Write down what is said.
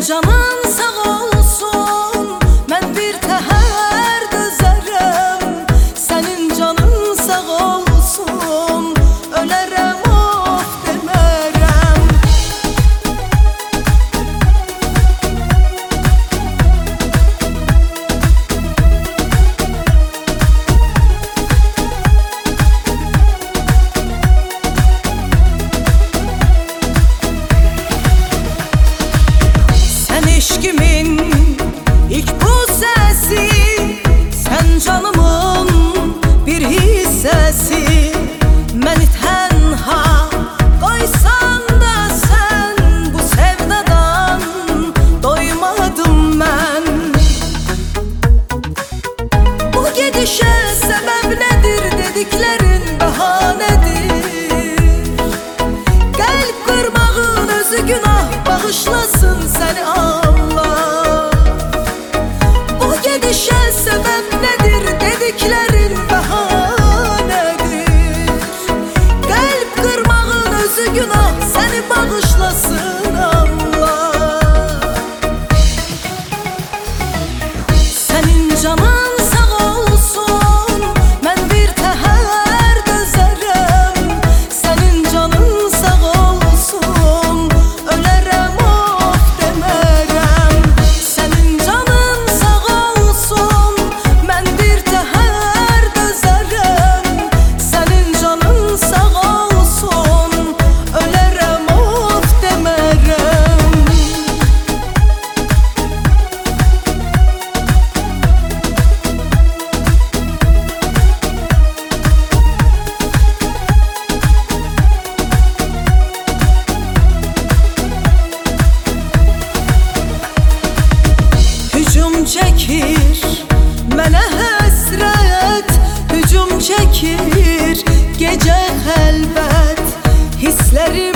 canın sağ olsun, mən bir təhər dözərəm. Sənin canın sağ olsun, ölərəm of demərəm. Eşkimin ilk bu sesi, sen canımın bir hissesi. Məni tənha qoysan da sen, bu sevdadan doymadım mən. Bu gedişe sebep nedir dediklerin bahanedir. Kalp kırmağın özü günah, bağışlasın seni Allah. Bu gedişe sebep nedir dediklerin bahanedir. Kalp kırmağın özü günah, seni bağışlasın Allah. Senin canın sağ olsun, mən bir təhər dözərəm. Senin canın sağ olsun, ölərəm of demərəm. Senin canın sağ olsun, mən bir təhər dözərəm. Senin canın sağ olsun, ölərəm of demərəm. Hücum çekir mənə həsrət, hücum çekir gecə xəlvət. Hisslərim